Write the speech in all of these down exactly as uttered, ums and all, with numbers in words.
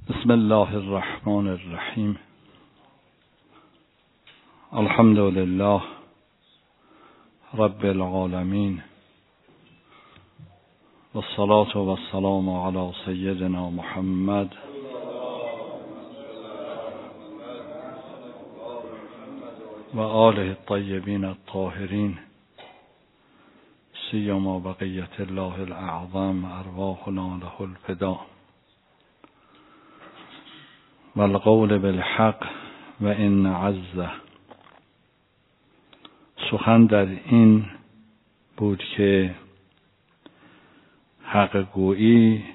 بسم الله الرحمن الرحیم. الحمد لله رب العالمین والصلاة والسلام علی سیدنا محمد و آله الطیبین الطاهرین سیما بقیة الله الاعظم ارواحنا له الفدا والقول بالحق و ان عزه. سخن در این بود که حق گویی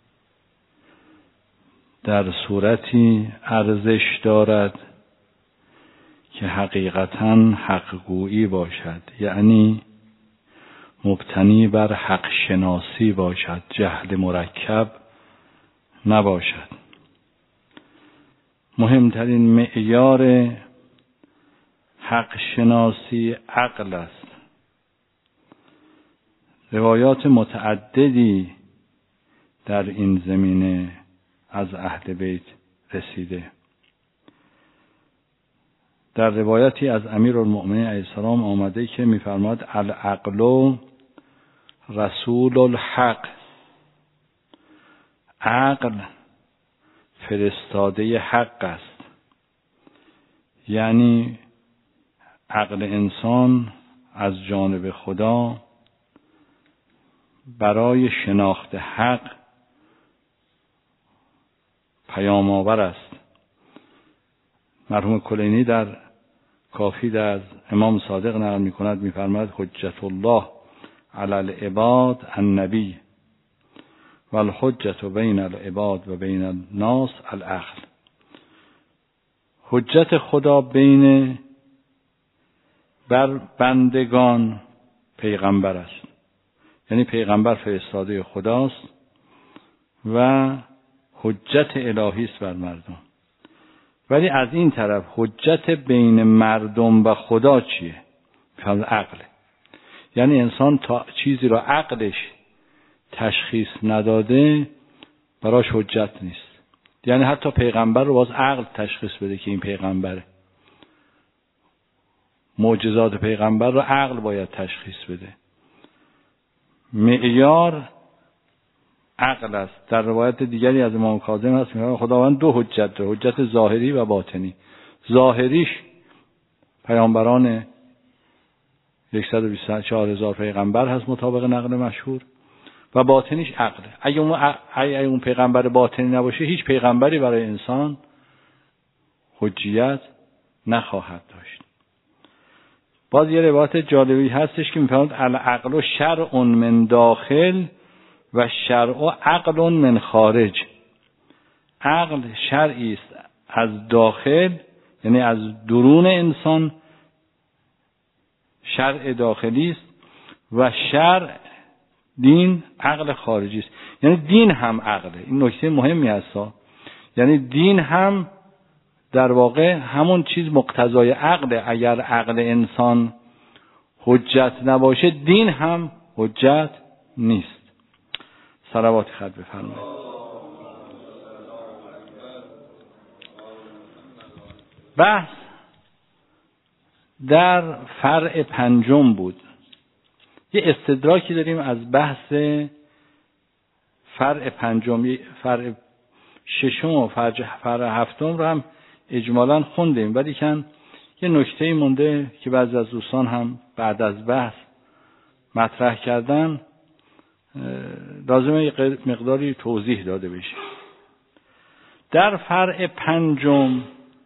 در صورتی ارزش دارد که حقیقتاً حق گویی باشد، یعنی مبتنی بر حق شناسی باشد، جهل مرکب نباشد. مهمترین معیار حق شناسی عقل است. روایات متعددی در این زمینه از اهل بیت رسیده. در روایتی از امیرالمؤمنین علیه السلام آمده که می‌فرماید العقل رسول الحق، عقل فرستاده حق است. یعنی عقل انسان از جانب خدا برای شناخت حق پیام آور است. مرحوم کلینی در کافی از امام صادق نقل می کند، می فرماید حجت الله علی العباد النبی و الحجت بین العباد و بین الناس العقل. حجت خدا بین بر بندگان پیغمبر است، یعنی پیغمبر فرستاده خداست و حجت الهی است بر مردم. ولی از این طرف حجت بین مردم و خدا چیه؟ فهم عقله. یعنی انسان تا چیزی را عقلش تشخیص نداده براش حجت نیست. یعنی حتی پیغمبر رو باز عقل تشخیص بده که این پیغمبره. معجزات پیغمبر رو عقل باید تشخیص بده. معیار عقل است. در روایت دیگری از امام کاظم هست میگه خداوند دو حجت داره، حجت ظاهری و باطنی. ظاهریش پیامبران صد و بیست و چهار هزار پیغمبر هست مطابق نقل مشهور، و باطنیش عقله. اگه اون اگه اون پیغمبر باطنی نباشه هیچ پیغمبری برای انسان حجیت نخواهد داشت. باز یه روایت جالبی هستش که می‌فرماید العقل شرع من داخل و شرع عقل من خارج. عقل شرعی است از داخل، یعنی از درون انسان، شرع داخلی است، و شرع دین عقل خارجی است. یعنی دین هم عقله. این نکته مهمی است. یعنی دین هم در واقع همون چیز مقتضای عقله. اگر عقل انسان حجت نباشه دین هم حجت نیست. صلوات خط بفرمایید. بحث در فرع پنجم بود. یه استدراکی داریم از بحث فرع پنجم. فرع ششم و فرع هفتم رو هم اجمالاً خوندیم، ولی کن یه نکته‌ای مونده که بعضی از دوستان هم بعد از بحث مطرح کردن، لازمه یه مقداری توضیح داده بشه. در فرع پنجم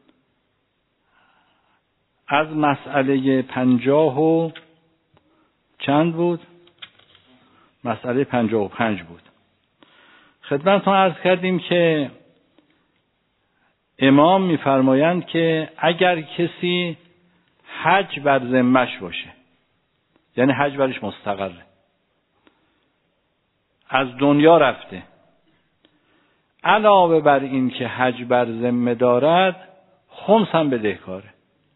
از مسئله پنجاه و چند بود؟ مسئله پنجاه و پنج بود. خدمتتون عرض کردیم که امام می‌فرمایند که اگر کسی حج بر ذمه‌اش باشه، یعنی حج برش مستقره، از دنیا رفته، علاوه بر این که حج بر ذمه دارد، خمس هم بدهکاره،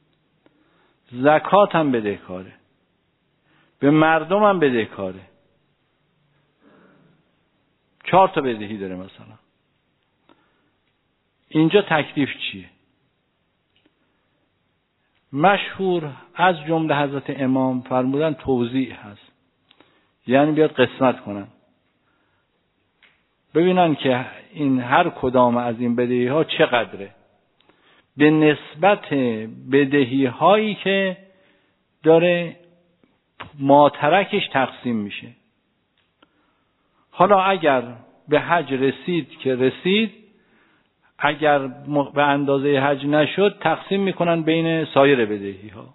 زکات هم بدهکاره، به مردم هم بدهکاره، چهار تا بدهی داره مثلا. اینجا تکلیف چیه؟ مشهور از جمله حضرت امام فرمودن توزیع هست، یعنی بیاد قسمت کنن، ببینن که این هر کدام از این بدهی ها چقدره به نسبت بدهی هایی که داره ماترکش تقسیم میشه. حالا اگر به حج رسید که رسید، اگر به اندازه حج نشد تقسیم میکنن بین سایر بدهی ها.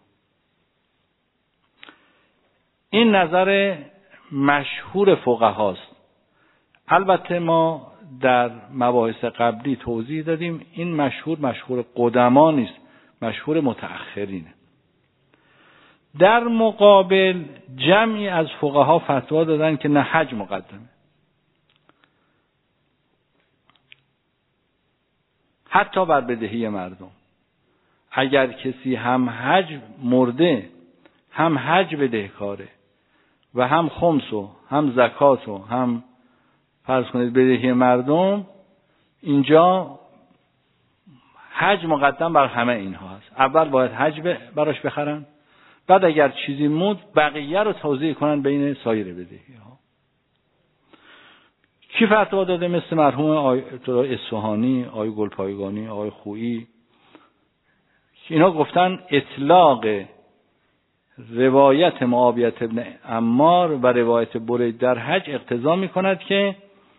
این نظر مشهور فقهاست. البته ما در مباحث قبلی توضیح دادیم این مشهور مشهور قدما نیست، مشهور متأخرینه. در مقابل جمعی از فقها فتوا دادن که نه، حج مقدمه. حتی بر بدهی مردم. اگر کسی هم حج مرده، هم حج بدهکاره و هم خمس و هم زکات و هم فرض کنید بدهی مردم، اینجا حج مقدم بر همه اینها هست. اول باید حج براش بخرن، بعد اگر چیزی موند بقیه رو توزیع کنن بین سایر بدهی ها. کی فتوا داده؟ مثل مرحوم آقای اصفهانی، آقای گلپایگانی، آقای خویی. اینا گفتن اطلاق روایت معاویه ابن عمار و روایت برید در حج اقتضا میکند که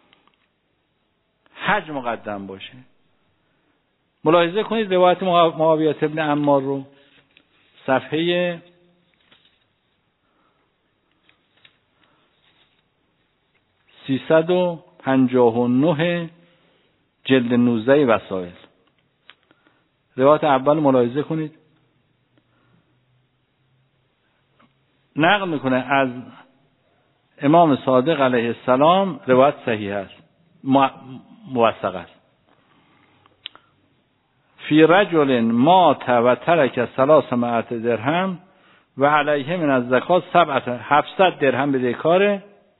حج مقدم باشه. ملاحظه کنید روایت معاویه ابن عمار رو، صفحه سیصد و پنجاه و نه جلد نوزده وسائل. روایت اول ملاحظه کنید، نقل میکنه از امام صادق علیه السلام، روایت صحیح است، موثق است. فی رجل مات و ترک ثلاثمائة درهم و علیه من از زکات سبعت هفتصد درهم بدهکار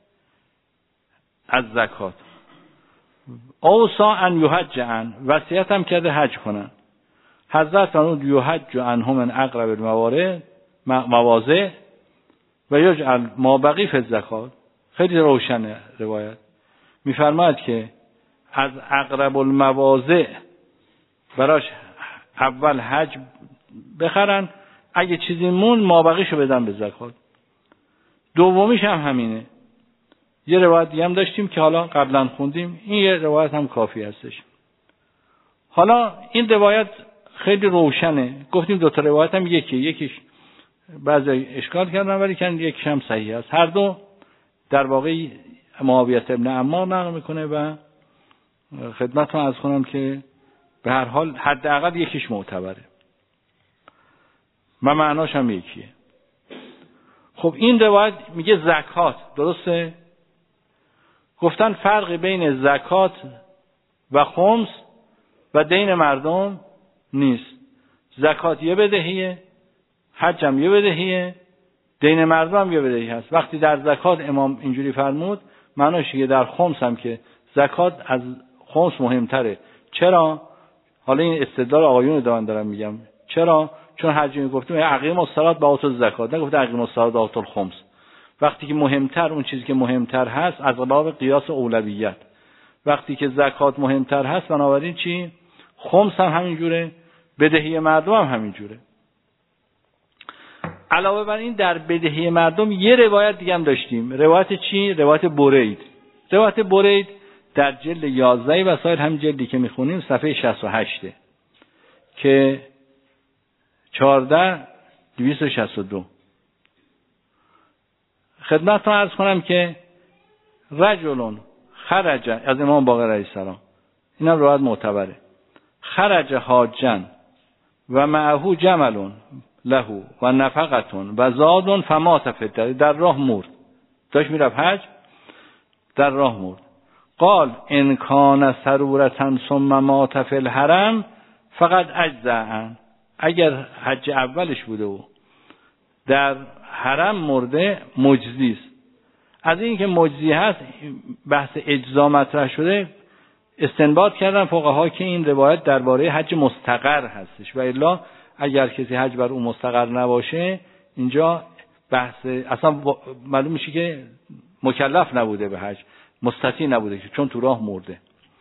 از زکات. اوصا ان یحج عن، وصیت هم کرده حج کنن. حضرت فرمود یحج عنه من اقرب الموارد مواضع و یجعل ما بقی فی الزکات. خیلی روشنه روایت. میفرماید که از اقرب المواضع براش اول حج بخرن، اگه چیزی مون ما بقیشو بدن به زکات. دومیش هم همینه. یه روایت دیگه هم داشتیم که حالا قبلا خوندیم، این یه روایت هم کافی هستش. حالا این روایت خیلی روشنه. گفتیم دو تا روایت هم یکی یکیش بعضی اشکال کردن ولی کن یکیش هم صحیح است. هر دو در واقع معاویه ابن عمار نقل میکنه و خدمتتون عرض کنم که به هر حال حداقل یکیش معتبره و معناش هم یکیه. خب این روایت میگه زکات، درسته؟ گفتن فرق بین زکات و خمس و دین مردم نیست. زکات یه بدهیه، حج هم یه بدهیه، دین مردم هم یه بدهی هست. وقتی در زکات امام اینجوری فرمود، معناش که در خمس هم که زکات از خمس مهمتره. چرا؟ حالا این استدلال آقایون دارن دارم میگم. چرا؟ چون حج میگفتیم اقیم الصلات با آتوا الزکات، نگفت اقیم الصلات با آتوا الخمس. وقتی که مهمتر، اون چیزی که مهمتر هست از باب قیاس اولویت، وقتی که زکات مهمتر هست بنابراین چی؟ خمس هم همین جوره، بدهی مردم هم همین جوره. علاوه بر این در بدهی مردم یه روایت دیگه هم داشتیم. روایت چی؟ روایت برید. روایت برید در جلد یازده وسائل، هم جلدی که میخونیم، صفحه شصت و هشت که چهارده دویست و شصت و دو. خدمتتون عرض کنم که رجلون خرج، از امام باقر علیه السلام، این هم روایت معتبره، خرج حاجن و معه جملون له و نفقتون و زادون فمات فی، در راه مرد، داشت میرفت حج، در راه مرد. قال ان کان سرورتا ثم مات فی الحرم فقط اجزاء، اگر حج اولش بوده و در حرم مرده مجزی است. از این که مجزی هست بحث اجزا مطرح شده، استنباط کردن فقها که این روایت درباره حج مستقر هستش و الا اگر کسی حج بر اون مستقر نباشه اینجا بحث اصلا معلوم میشه که مکلف نبوده به حج، مستطیع نبوده که چون تو راه مرده.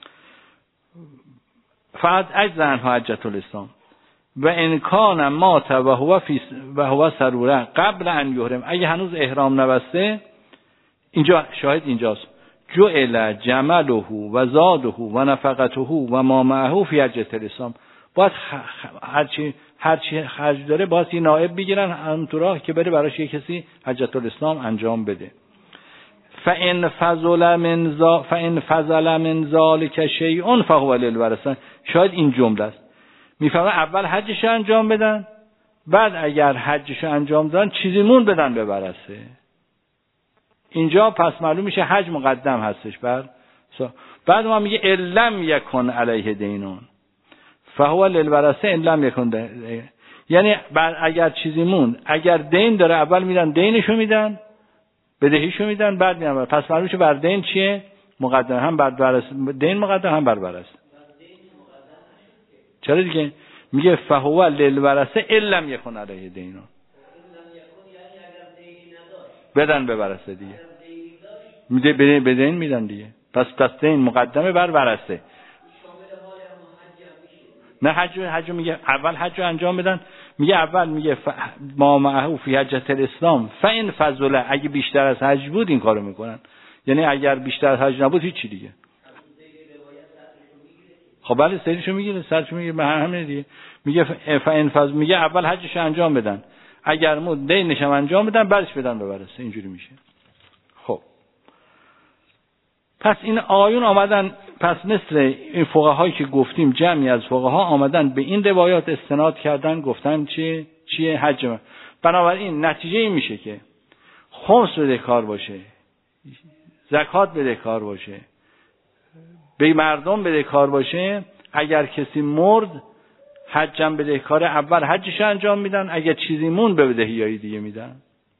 فقط اجز عنها حجة الاسلام و ان کان مات و هو فی و هو سروره قبل ان یحرم، اگه هنوز احرام نبسته، اینجا شاهد اینجاست، جعل جمله و زاده و نفقته و ما معه فی حجة الاسلام، باید هرچی هرچی خرج داره باید یه نائب بگیرن هم تو راه که بره براش یه کسی حجة الاسلام انجام بده. فإن فضل من ذا فإن فضل من ذلك شیء فهو للورثه، شاید این جمله است، میفهمه اول حجش انجام بدن، بعد اگر حجش انجام دادن چیزی مون بدن به ورثه. اینجا پس معلوم میشه حج مقدم هستش بر بعد ما میگه الم یکن علیه دینون فهو للورثه الم یکن دینون. یعنی بعد اگر چیزی مون، اگر دین داره اول میدن دینشو میدن، بدهیشو میدن، بعد میدن. پس معلوم میشه بر دین چیه؟ مقدم، هم بر ورثه دین مقدم هم بر ورثه. چرا دیگه میگه فهو للورثه الم یکن علیه دینون، بدن به ورثه دیگه، میده به دین میدن دیگه. پس پس دین مقدمه بر ورثه. نه حج حج میگه اول حج رو انجام بدن، میگه اول میگه ف... ما معه فی حجة الاسلام فإن فضل، اگه بیشتر از حج بود این کارو میکنن، یعنی اگر بیشتر از حج نبود هیچ چی دیگه. خب بله سریشو میگیره، سرشو میگیره به همین دیگه. میگه فإن فضل، میگه اول حجش انجام بدن، اگر مود دینش هم انجام بدن بعدش بدن به ورثه، اینجوری میشه. خب پس این آیون آمدن، پس مثل این فقهایی که گفتیم جمعی از فقها آمدن به این روایات استناد کردن، گفتن چیه چیه حج. بنابراین نتیجه این میشه که خمس بده کار باشه، زکات بده کار باشه، به مردم بده کار باشه، اگر کسی مرد حجم بده کار، اول حجش انجام میدن، اگر چیزی مون به بدهیای دیگه میدن.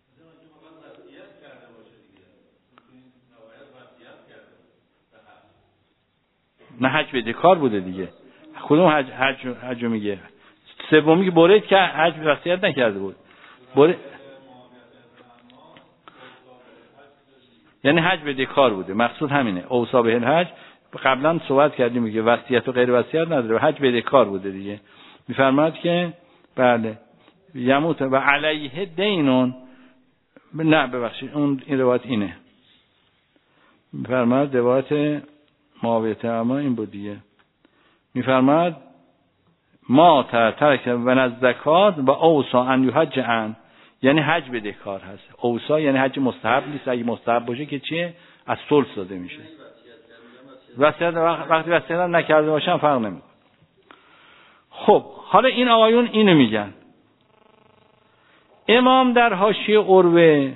نه حج بده کار بوده دیگه. کدوم حج حج حج میگه؟ سومی که برید که حج وصیت نکرده بود. برید یعنی حج بده کار بوده، مقصود همینه. اوصا به الحج قبلا صحبت کردیم که وصیت و غیر وصیت نداره، حج بده کار بوده دیگه. میفرماد که بله یموت و علیه دینون، نه ببخشید اون این روایت اینه، میفرماد روایت معاویه اما این بود دیگه، میفرماد ما ترک و از زکات و اوصا ان یحج عن، یعنی حج بده کار هست. اوصا یعنی حج مستحب نیست، اگه مستحب باشه که چیه؟ از ثلث داده میشه. وصیت وقتی وصیت نکرده باشن فرق نمیکنه. خب حالا این آقایون اینو میگن. امام در حاشیه عروه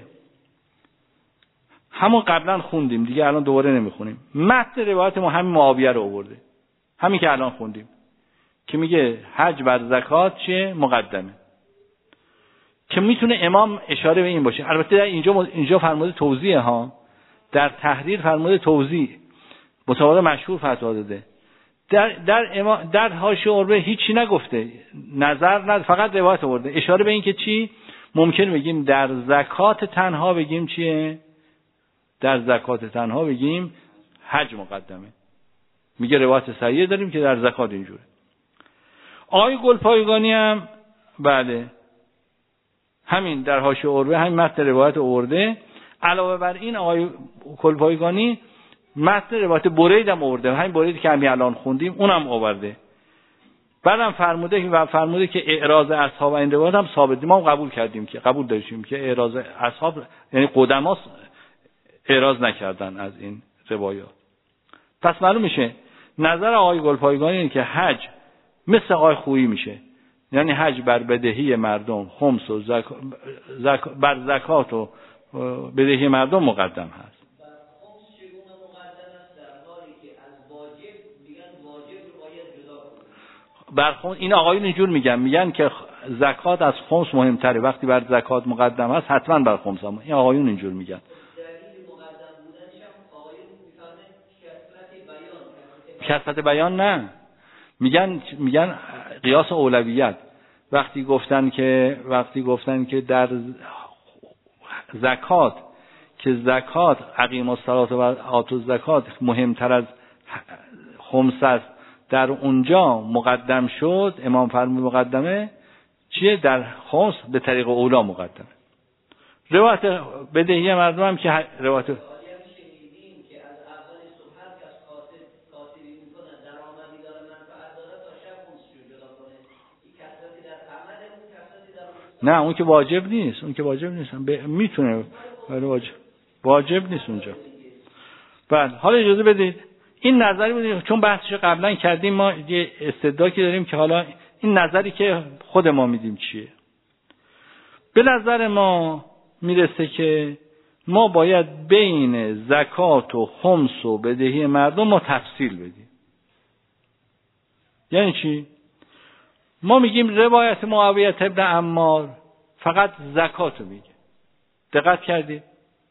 همون قبلا خوندیم دیگه، الان دوباره نمیخونیم، متن روایت ما همین معاویه رو آورده، همین که الان خوندیم که میگه حج بر زکات چیه؟ مقدمه، که میتونه امام اشاره به این باشه. البته در اینجا اینجا فرموده توضیح ها، در تحریر فرموده توضیح، متواضع مشهور فتوا داده. در در امام در حاشیه عروه هیچی نگفته، نظر نه، فقط روایت آورده، اشاره به این که چی ممکن بگیم در زکات تنها بگیم چیه؟ در زکات تنها بگیم حج مقدمه. میگه روایت صحیح داریم که در زکات اینجوره. آقای گلپایگانی هم بله همین در حاشیه عروه همین متن روایت آورده. علاوه بر این آقای گلپایگانی متن روایت برید هم آورده، همین برید که همین الان خوندیم اونم آورده. بعدم فرموده که فرموده که اعراض اصحاب این روایت هم ثابت، ما هم قبول کردیم که قبول داشتیم که اعراض اصحاب یعنی قدما اعراض نکردن از این روایات. پس معلوم میشه نظر آقای گلپایگانی اینه که حج مثل آقای خویی میشه، یعنی حج بر بدهی مردم خمس و زک... زک... بر زکات و بدهی مردم مقدم هست. بر خمس این آقایون اینجور میگن، میگن که زکات از خمس مهمتره، وقتی بر زکات مقدم هست حتما بر خمس هم. این آقایون اینجور میگن. کثرت بیان نه، میگن میگن قیاس اولویت. وقتی گفتن که وقتی گفتن که در زکات که زکات اقیم الصلاه و آتوا الزکات مهمتر از خمس است، در اونجا مقدم شد. امام فرمود مقدمه چیه؟ در خمس به طریق اولا مقدمه. روایت بدهی مردم هم که روایت نه، اون که واجب نیست، اون که واجب نیست، ب... میتونه ولی واجب واجب نیست اونجا. بعد حالا اجازه بدید این نظری بود، چون بحثش قبلا کردیم، ما یه استدلالی داریم که حالا این نظری که خود ما میدیم چیه. به نظر ما میرسه که ما باید بین زکات و خمس و بدهی مردم ما تفصیل بدیم. یعنی چی؟ ما میگیم روایت معاویه ابن عمار فقط زکاتو میگه. دقت کردید؟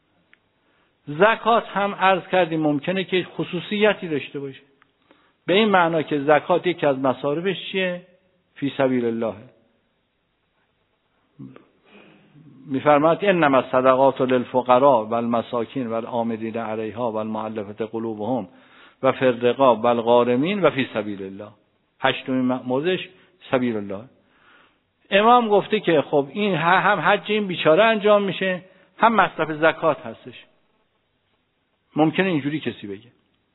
زکات هم عرض کردیم ممکنه که خصوصیتی داشته باشه، به این معنا که زکات یکی از مصارفش چیه؟ فی سبیل الله. میفرماد انما الصدقات للفقراء والمساکین والعاملین علیها والمؤلفه قلوبهم و فی الرقاب والغارمین و فی سبیل الله. هشتمین موضوعش سبیل الله. امام گفته که خب این هم حج این بیچاره انجام میشه، هم مصرف زکات هستش. ممکنه اینجوری کسی بگه.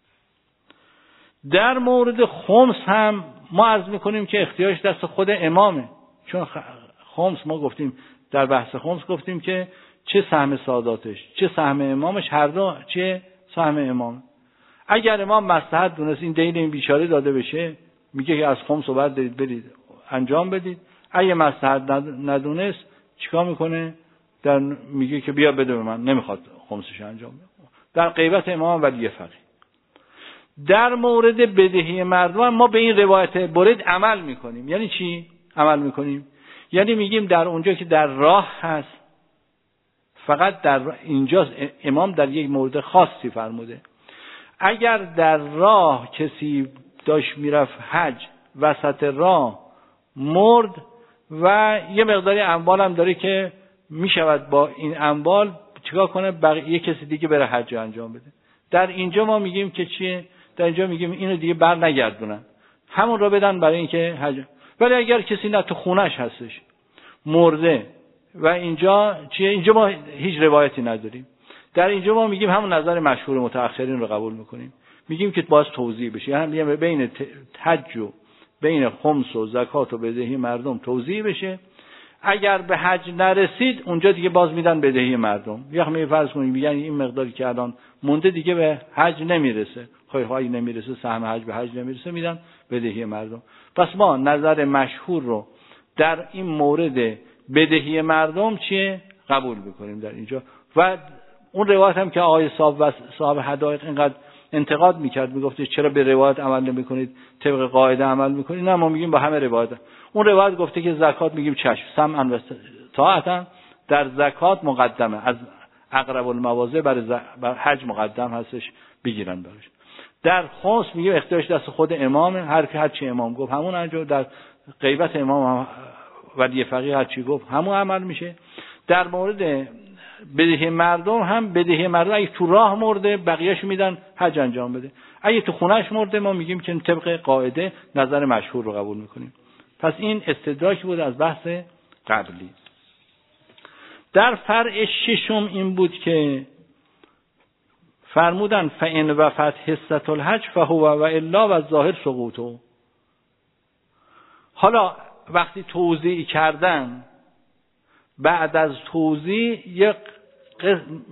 در مورد خمس هم ما عرض میکنیم که اختیارش دست خود امامه، چون خمس ما گفتیم در بحث خمس گفتیم که چه سهم ساداتش چه سهم امامش، هر دو چه سهم امام. اگر امام مصلحت دونست این دین این بیچاره داده بشه، میگه که از خمس رو بعد برید برید انجام بدید. اگه مصلحت ندونست چیکار میکنه؟ در میگه که بیا بده به من، نمیخواد خمسش انجام بده. در غیبت امام ولی فقیه. در مورد بدهی مردم ما به این روایت برید عمل میکنیم. یعنی چی عمل میکنیم؟ یعنی میگیم در اونجا که در راه هست، فقط در اینجا امام در یک مورد خاصی فرموده. اگر در راه کسی داشت میرفت حج، وسط راه مرد و یه مقداری اموال هم داره که میشود با این اموال چیکار کنه؟ بقیه کسی دیگه بره حج انجام بده. در اینجا ما میگیم که چیه؟ در اینجا میگیم اینو دیگه بر نگردونن، همون رو بدن برای اینکه حج. ولی اگر کسی نه تو خونش هستش مرده و اینجا چیه؟ اینجا ما هیچ روایتی نداریم. در اینجا ما میگیم همون نظر مشهور متأخرین رو قبول میکنیم، میگیم که باز توضیح بشه، یعنی بین حج و بین خمس و زکات و بدهی مردم توضیح بشه. اگر به حج نرسید اونجا دیگه باز میدن بدهی مردم. یا همین فرض کنیم میگن این مقداری که الان مونده دیگه به حج نمیرسه، خواهی خواهی نمیرسه، سهم حج به حج نمیرسه، میدن بدهی مردم. پس ما نظر مشهور رو در این مورد بدهی مردم چیه؟ قبول میکنیم در اینجا. و اون روایت هم که آقای صاحب صاحب حدائق اینقدر انتقاد میکرد، میگفت چرا به روایت عمل نمیکنید، طبق قاعده عمل میکنید. نه، ما میگیم با همه روایت. اون روایت گفته که زکات، میگیم چشم، سمعا و طاعتا در زکات مقدمه، از اقرب المواضع برای ز... بر حج مقدم هستش، بگیرن براش. در خمس میگیم اختیارش دست خود امامه، هر هر چی امام گفت همون انجام. در غیبت امام هم ولی فقیه هر چی گفت همون عمل میشه. در مورد بدهی مردم هم بدهی مردم اگه تو راه مرده بقیه‌شو میدن حج انجام بده. اگه تو خونه‌اش مرده ما میگیم که طبق قاعده نظر مشهور رو قبول میکنیم. پس این استدراک بود از بحث قبلی. در فرع ششم این بود که فرمودن فإن وفت حصة الحج فهو و الا و الظاهر سقوطه. حالا وقتی توضیح کردن، بعد از توضیح یک قسم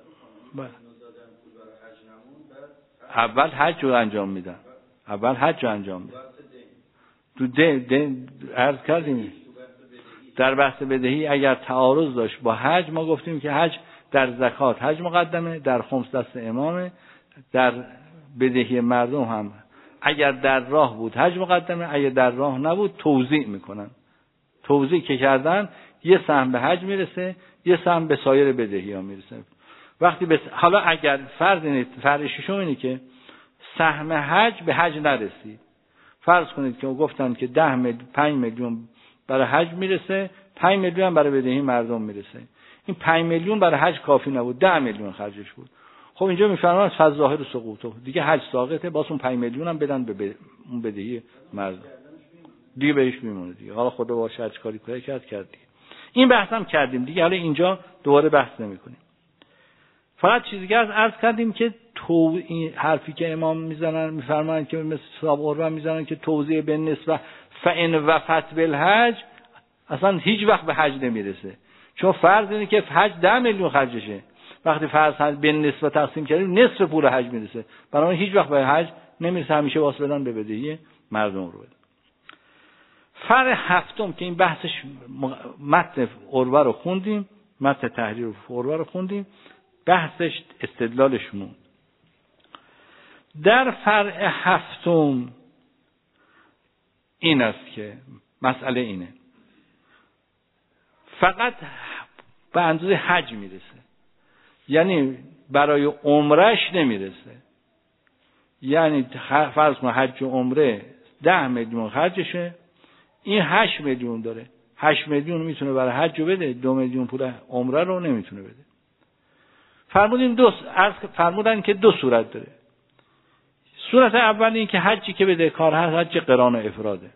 اول حج رو انجام میدن اول حج رو انجام میدن تو ده ده عرض کردیم در بحث بدهی اگر تعارض داشت با حج، ما گفتیم که حج در زکات حج مقدمه، در خمس دست امامه، در بدهی مردم هم اگر در راه بود حج مقدمه، اگر در راه نبود توزیع میکنن. توزیع که کردن یه سهم به حج میرسه، یه سهم به سایر بدهی ها میرسه. وقتی بس... حالا اگر فرض اینه، فرض ششم اینه که سهم حج به حج نرسید. فرض کنید که گفتن که ده میلیون پنج میلیون برای حج میرسه، پنج میلیون برای بدهی مردم میرسه. این پنج میلیون برای حج کافی نبود، ده میلیون خرجش بود. خب اینجا میفرمان از ظاهر سقوط دیگه حج ساقطه، باز اون پنج میلیون هم بدن به اون بدهی مردم، دیگه بهش میمونه دیگه. حالا خدا باشه هر کاری کنه کرد کرد دیگه. این بحث هم کردیم دیگه، حالا اینجا دوباره بحث نمی‌کنیم. فقط چیزی دیگه از عرض کردیم که تو این حرفی که امام میزنن میفرمایند که مثل صاحب قربان میزنن که توضیح به نسبت فان وفت بالحج اصلا هیچ وقت به حج نمیرسه، چون فرض اینه که حج ده میلیون خرجشه. وقتی فرض به نسبت تقسیم کردیم نصف پول حج میرسه، برای هیچ وقت به حج نمیرسه، همیشه واسه بدن به بدهی مردم رو بدن. فرع هفتم که این بحثش متن عروه رو خوندیم، متن تحریر عروه رو خوندیم، بحثش استدلالشون در فرع هفتم این است که مسئله اینه فقط به اندازه حج میرسه، یعنی برای عمرش نمیرسه. یعنی فرض کن حج و عمره ده میلیون خرجشه، این هشت میلیون داره، هشت میلیون میتونه برای حج بده، دو میلیون پول عمره رو نمیتونه بده. فرمودن دو فرمودن که دو صورت داره. صورت اول این که حجی که بده کار هست حج قران و افراده.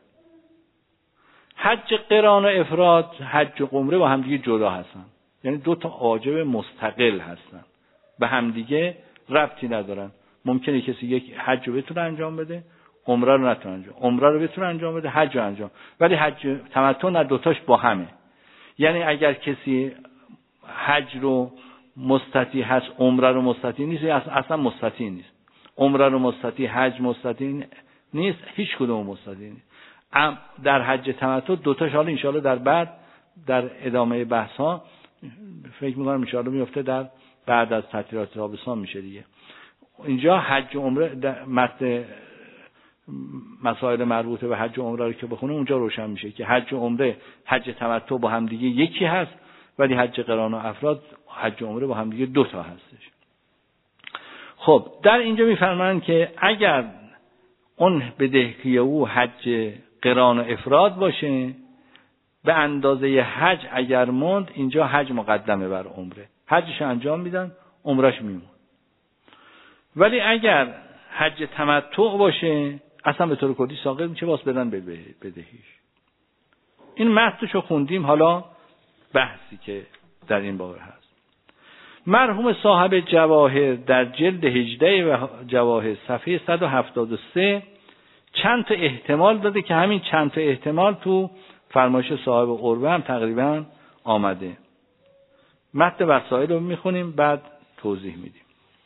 حج قران و افراد، حج و عمره با هم دیگه جدا هستن، یعنی دو تا واجب مستقل هستن، به هم دیگه ربطی ندارن. ممکنه کسی یک حج رو بتونه انجام بده، عمره رو نتونه انجام، عمره رو بتونه انجام بده، حج رو انجام، ولی حج تمتع نه، دوتاش با همه. یعنی اگر کسی حج رو مستطیع هست عمره رو مستطیع نیست، اصلا مستطیع نیست. عمره رو مستطیع، حج مستطیع نیست، هیچ کدوم مستطیع نیست. در حج تمتع دوتاش حالا انشاءالله در بعد در ادامه بحث ها فکر می‌کنم انشاءالله میفته در بعد از تعطیلات تابستان میشه دیگه. اینجا حج و عمره متن مسائل مربوطه به حج و عمره رو که بخونه اونجا روشن میشه که حج و عمره حج تمتع با هم دیگه یکی هست، ولی حج قران و افراد حج و عمره با هم دیگه دو تا هستش. خب در اینجا میفرمایند که اگر اون بدهی او حج قران و افراد باشه، به اندازه حج اگر موند، اینجا حج مقدمه بر عمره، حجش انجام میدن، عمرش میمون. ولی اگر حج تمتع باشه اصلا به طور کلی ساقط میشه، واسه بدن به بدهیش. این متنشو خوندیم. حالا بحثی که در این باره هست، مرحوم صاحب جواهر در جلد هجده و جواهر صفحه صد و هفتاد و سه چند تا احتمال داده که همین چند تا احتمال تو فرمایش صاحب قربه هم تقریبا آمده. متن وسائل رو میخونیم بعد توضیح میدیم.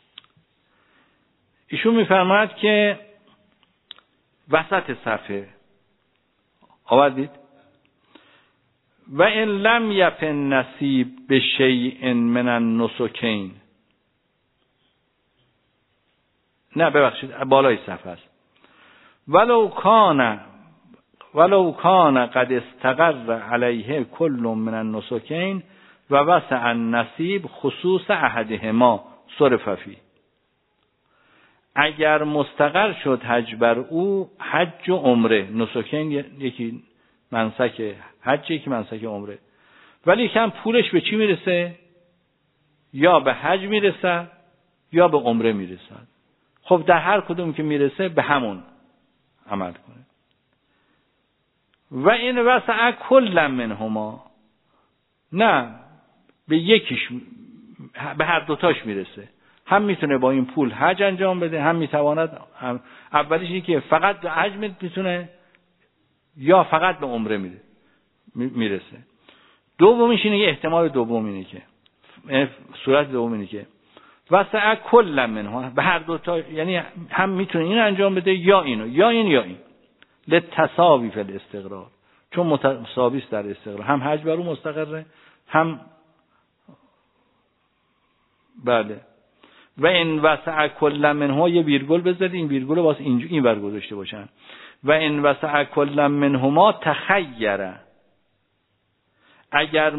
ایشون میفرماید که وسط صفحه آوردید و ان لم یفن نصیب به شیء من النسکین، نه ببخشید بالای صفحه است، ولو کان ولو کان قد استقر علیه کل من النسکین و وسع النصیب خصوص احدهما صرف فی. اگر مستقر شد حج بر او، حج و عمره، نسکین یکی منسک حج یکی منسک عمره، ولی کم پولش به چی میرسه؟ یا به حج میرسه یا به عمره میرسه. خب در هر کدوم که میرسه به همون عمل کنه. و این وسع کل منهما، نه به یکیش، به هر دوتاش میرسه، هم میتونه با این پول حج انجام بده، هم میتواند هم اولیش اینه که فقط به حج میتونه یا فقط به عمره میره میرسه. دومیش اینه، احتمال دوم اینه که صورت دوم اینه که وسع کل منها، به هر دو تا، یعنی هم میتونه این انجام بده یا اینو، یا این یا این، للتساوی فی الاستقرار، چون متساوی است در استقرار، هم حج بر اون مستقره هم بله. و این وسع کل منها یه ویرگول بذارید، این ویرگول رو واسه اینجا این ور گذاشته باشن. و این وسع کل منهما تخیره، اگر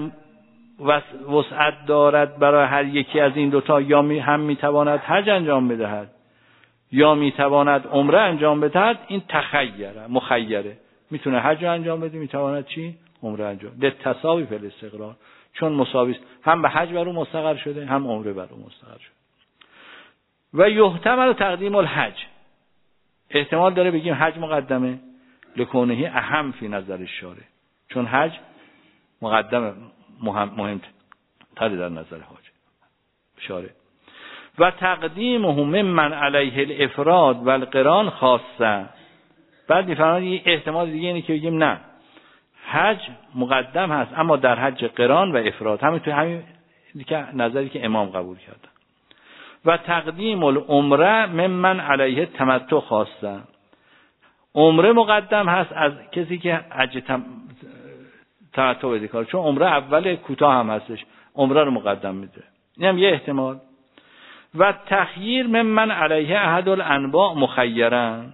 وسعت دارد برای هر یکی از این دوتا، یا هم میتواند حج انجام بدهد یا میتواند عمره انجام بدهد، این تخیره، مخیره، میتونه حج انجام بده، میتواند چی؟ عمره انجام. للتساوی فی الاستقرار، چون مساوی است، هم به حج بر او مستقر شده هم عمره بر او مستقر شده. و یحتمل تقدیم الحج، احتمال داره بگیم حج مقدمه، لکونه اهم فی نظر الشارع، چون حج مقدم مهم مهمتر در نظر حاج شارع. و تقدیمه ممن علیه الافراد و القران خاصه. بعد میفرماید احتمال دیگه اینه که بگیم نه، حج مقدم هست اما در حج قران و افراد، همین تو همین که نظری که امام قبول کرده. و تقدیم العمره ممن علیه تمتع خاصه، عمره مقدم هست از کسی که حج تم... تمتع بده کار، چون عمره اول کوتاه هم هستش، عمره رو مقدم میده. این هم یه احتمال. و تخییر ممن علیه احد الانواع مخیرن،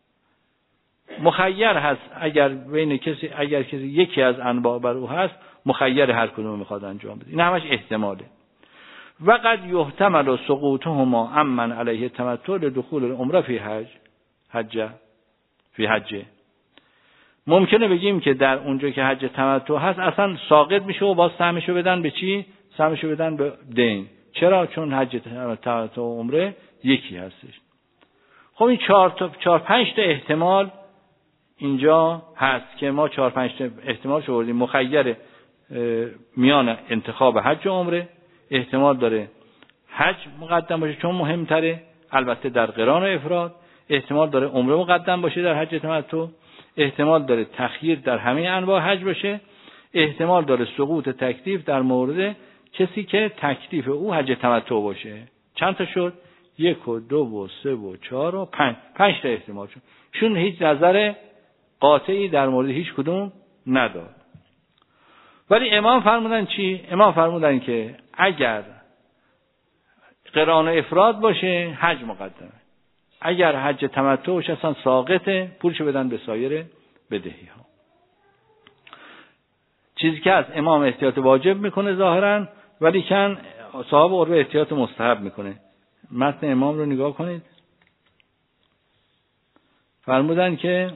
مخیر هست اگر بین کسی اگر کسی یکی از انواع بر او هست، مخیر هر کدوم میخواد انجام بده. این همش احتماله. و قد یحتمل سقوطهما امن علیه تمتع لدخول العمره فی حج حجه فی حجه. ممکنه بگیم که در اونجا که حج تمتع هست اصلا ساقط میشه و باز سهمشو بدن به چی؟ سهمشو بدن به دین. چرا؟ چون حج تمتع و عمره یکی هستش. خب این چهار تا چهار پنج تا احتمال اینجا هست که ما چهار پنج تا احتمال شو بردیم. مخیر میان انتخاب حج و عمره، احتمال داره حج مقدم باشه چون مهمتره، البته در قران و افراد. احتمال داره عمره مقدم باشه در حج تمتع. احتمال داره تخییر در همه انواع حج باشه. احتمال داره سقوط تکلیف در مورد کسی که تکلیف او حج تمتع باشه. چند تا شد؟ یک و دو و سه و چهار و پنج. پنج تا احتمال شد. چون هیچ نظر قاطعی در مورد هیچ کدوم نداد. ولی امام فرمودن چی؟ امام فرمودن که اگر قران و افراد باشه حج مقدمه، اگر حج تمتع باشه اصلا ساقطه، پولشو بدن به سایر بدهی ها. چیزی که از امام احتیاط واجب میکنه ظاهرا، ولی کن صاحب عروه احتیاط مستحب میکنه. متن امام رو نگاه کنید. فرمودن که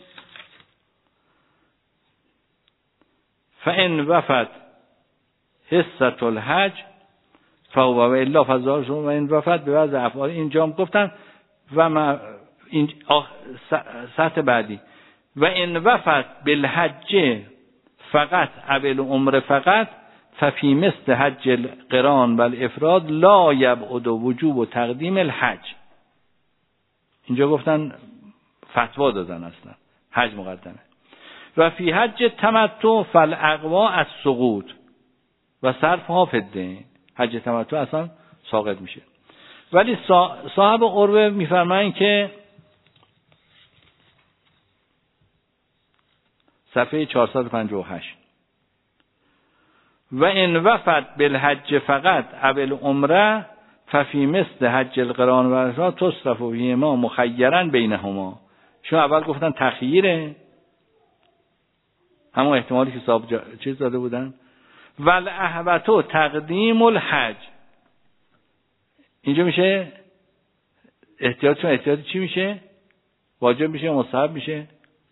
فَإِنْ وَفَتْ حصة الحج فهو و الا فضار شما و این وفت به وضع افعال. اینجا هم گفتن و ما این سطح بعدی و این وفت بالحج فقط اول عمر فقط ففی مثل حج القران و الافراد لا یبعد وجوب و تقدیم الحج. اینجا گفتن فتوا دادن اصلا حج مقدمه. و فی حج تمتع فالاقوا از سقوط و صرفها فی الدین. حج تمتع اصلا ساقط میشه. ولی صاحب عروه میفرمایند که صفحه چهارصد و پنجاه و هشت و ان وفت بالحج فقط اول عمره ففی مثل حج القران و الافراد تصرف و ما مخیرا بینهما. چون اول گفتن تخییره، همون احتمالی که صاحب جا... چیز داده بودن. والاحوطو تقدیم الحج. اینجا میشه احتیاط. چون احتیاط چی میشه؟ واجب میشه یا مستحب میشه؟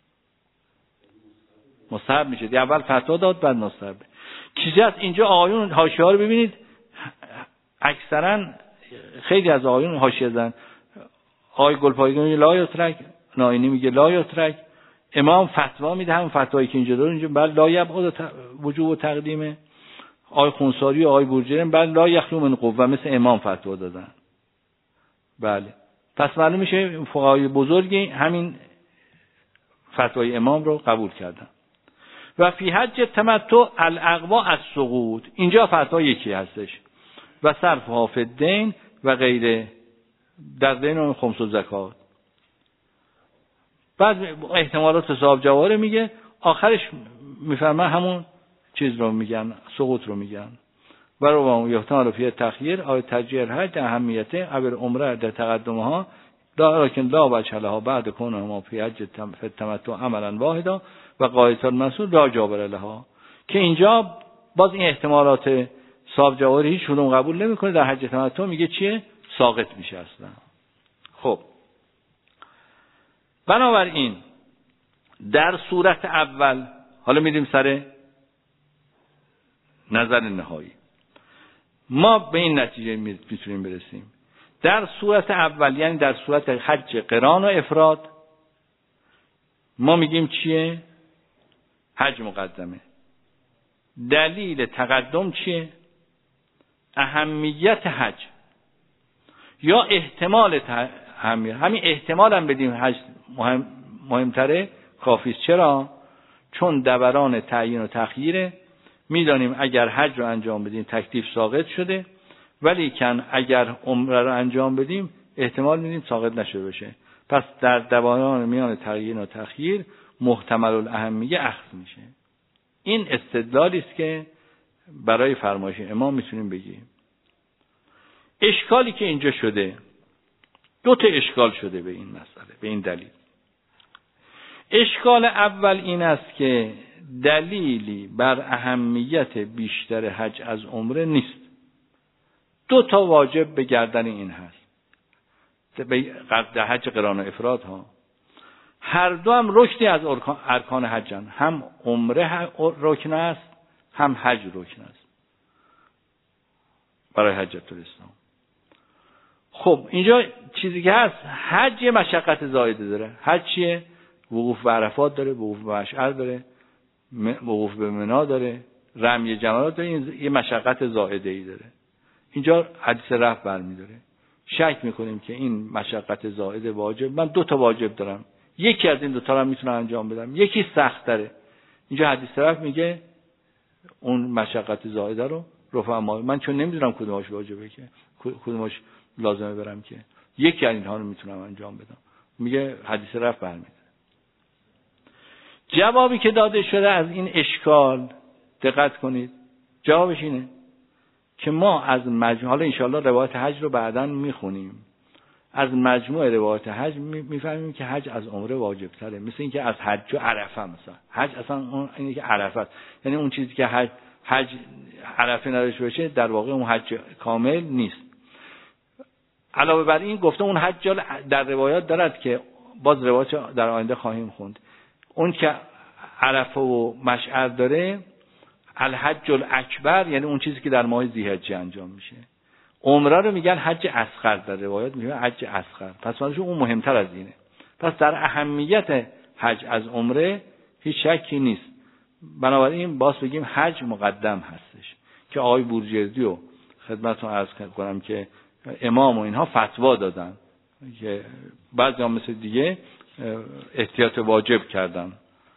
مستحب میشه. دی اول فتوا داد بعد مستحب. چیزی از اینجا آیون حاشیه ها رو ببینید، اکثرا خیلی از آیون حاشیه زدن. آی گلپایگانی میگه لا یترک، ناینی میگه لا یترک. امام فتوا میده هم فتوایی که اینجا داره، اینجا بل لا یبعد وجوب و تقدیمه. آی خونساری و آی بورجری بل لا یخلو من قوه، مثل امام فتوا دادن. بله، پس معلوم میشه فقهای بزرگی همین فتوای امام رو قبول کردن. و فی حج تمتع الاقوا از سقوط. اینجا فتوا یکی هستش و صرف حافظ دین و غیره در دین و خمس و زکات. بعد احتمالات صاحب جواهر میگه، آخرش میفرما همون چیز رو میگن، سقوط رو میگن. و رو یحتمل فی تخییر آی ترجیح الحج اهمیت اول عمره در تقدمها لا لكن لا وجه لها بعد کونهما فی حج تمتع عملا واحدا و قایت المسئول لا جابر لها. که اینجا باز این احتمالات صاحب جواهر هیچ کدوم قبول نمیکنه. در حج تمتع میگه چیه؟ ساقط میشه اصلا. خب بنابراین در صورت اول، حالا میریم سر نظر نهایی، ما به این نتیجه میتونیم برسیم. در صورت اول، یعنی در صورت حج قران و افراد، ما میگیم چیه؟ حج مقدمه. دلیل تقدم چیه؟ اهمیت حج یا احتمال اهمیت. همین احتمال هم بدیم حج مهم مهمتره کافیست. چرا؟ چون دوران تعیین و تخییره. میدانیم اگر حج رو انجام بدیم تکلیف ساقط شده، ولی کن اگر عمره رو انجام بدیم احتمال میدیم ساقط نشده باشه. پس در دوران میان تعیین و تخییر محتمل الاهمیه اخذ میشه. این استدلالی است که برای فرمایش امام میتونیم بگیم. اشکالی که اینجا شده، دو تا اشکال شده به این مسئله، به این دلیل. اشکال اول این است که دلیلی بر اهمیت بیشتر حج از عمره نیست. دو تا واجب به گردن این هست در حج قران و افراد ها. هر دو هم رکنی از ارکان حجن. هم عمره رکن است، هم حج رکن است برای حجۃ الاسلام. خب اینجا چیزی که هست، حج مشقت زایده داره. حج چیه؟ وقوف به عرفات داره، وقوف به مشعر داره، وقوف به منی داره، رمی جمرات داره. این یه مشقت زائده ای داره. اینجا حدیث رفع برمی‌داره. شک میکنیم که این مشقت زائده واجب، من دو تا واجب دارم، یکی از این دو تا رو میتونم انجام بدم، یکی سخت تره. اینجا حدیث رفع میگه اون مشقت زائده رو رفع ما، من چون نمیدونم کدومش واجبه که کدومش لازمه برم، که یکی از اینها رو میتونم انجام بدم. میگه حدیث رفع برمی‌داره. جوابی که داده شده از این اشکال، دقت کنید، جوابش اینه که ما از مجموع، حالا انشاءالله روایت حج رو بعداً میخونیم، از مجموع روایت حج میفهمیم که حج از عمره واجب تره. مثل این که از حج و عرفه، مثلا حج اصلا اون اینه که عرفه است، یعنی اون چیزی که حج حج عرفه نداشته باشه در واقع اون حج کامل نیست. علاوه بر این گفته اون حج در روایات دارد که باز روایت در آینده خواهیم خوند، اون که عرفه و مشعر داره الحج الاکبر، یعنی اون چیزی که در ماه ذی‌حجه انجام میشه. عمره رو میگن حج اصغر، در روایات میگن حج اصغر، پس مثلا اون مهمتر از اینه. پس در اهمیت حج از عمره هیچ شکی نیست. بنابراین باز بگیم حج مقدم هستش، که آقای بورجردی و خدمتتون عرض کنم که امام و اینها فتوا دادن که بعضی هم مثل دیگه احتیاط واجب کردن.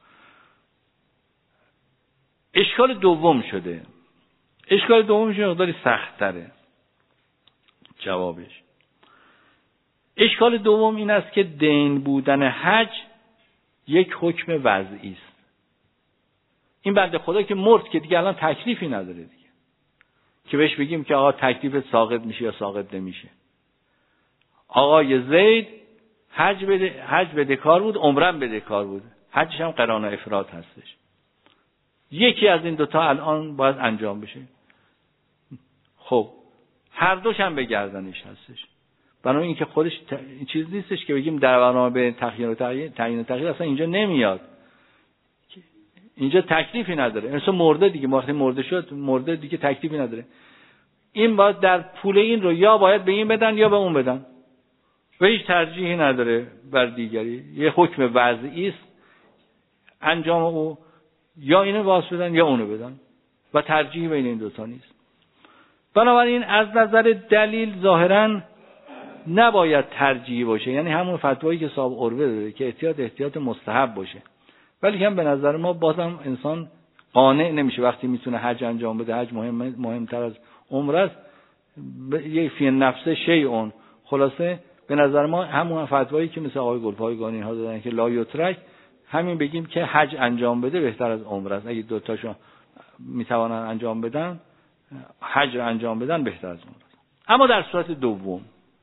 اشکال دوم شده. اشکال دومش مقداری سخت تره جوابش. اشکال دوم این است که دین بودن حج یک حکم وضعی است. این بنده خدا که مرد که دیگه الان تکلیفی نداره دیگه، که بهش بگیم که آقا تکلیف ساقط میشه یا ساقط نمیشه. آقای زید حج بده حج بدهکار بود، عمره هم بدهکار بود، حجش هم قران و افراد هستش. یکی از این دوتا الان باید انجام بشه. خب هر دوش هم به گردنش هستش. بنابراین اینکه خودش ت... چیز نیستش که بگیم در برنامه تخییر و تعیین تعیین و تخییر اصلا اینجا نمیاد. اینجا تکلیفی نداره. مثلا مرده دیگه، وقتی مرده شد مرده دیگه تکلیفی نداره. این باید در پول این رو یا باید به این بدن یا به اون بدن، و هیچ ترجیحی نداره بر دیگری. یه حکم وضعی است، انجام او یا اینو واس بدن یا اونو بدن، و ترجیحی بین این دوتا نیست. بنابراین از نظر دلیل ظاهراً نباید ترجیحی باشه، یعنی همون فتوایی که صاحب عروه داره که احتیاط احتیاط مستحب باشه. ولی هم به نظر ما بازم انسان قانع نمیشه وقتی میتونه حج انجام بده. حج مهم مهمتر از عمره است. یه فی نفسه شیء. خلاصه به نظر ما همون فتوایی که مثل آقای گلپایگانی ها دادن که لا یترک، همین بگیم که حج انجام بده بهتر از عمره است. اگه دو تاشو میتوانن انجام بدن، حج رو انجام بدن بهتر از عمره است. اما در صورت دوم،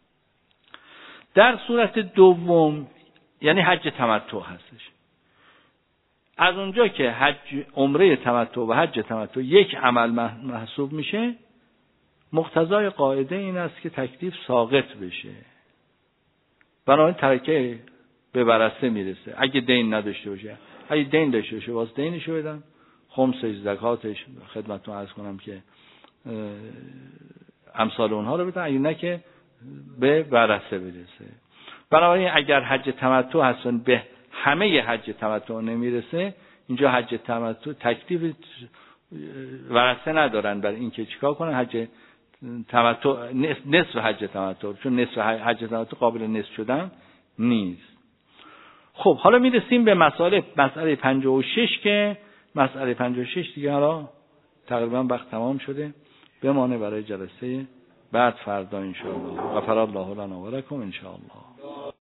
در صورت دوم یعنی حج تمتع هستش. از اونجا که حج عمره تمتع و حج تمتع یک عمل محسوب میشه، مقتضای قاعده این است که تکلیف ساقط بشه. بنابراین ترکه به ورثه میرسه اگه دین نداشته باشه. اگه دین داشته باشه واسه دینشو بدن، خمسش، زکاتش، خدمتتون عرض کنم که امثال اونها رو بدن، اگه نه که به ورثه برسه. بنابراین اگر حج تمتع هستن به همه حج تمتع نمیرسه، اینجا حج تمتع تکلیف ورثه ندارن برای اینکه چیکار کنن حج تمتع نصف حج تمتع، چون نصف حج تمتع قابل نصف شدن نیست. خب حالا میرسیم به مسئله مسئله پنجاه و شش که مسئله پنجاه و شش دیگه حالا تقریبا وقت تمام شده، بمانه برای جلسه بعد فردا ان شاء الله. غفر الله لنا و لکم ان شاء الله.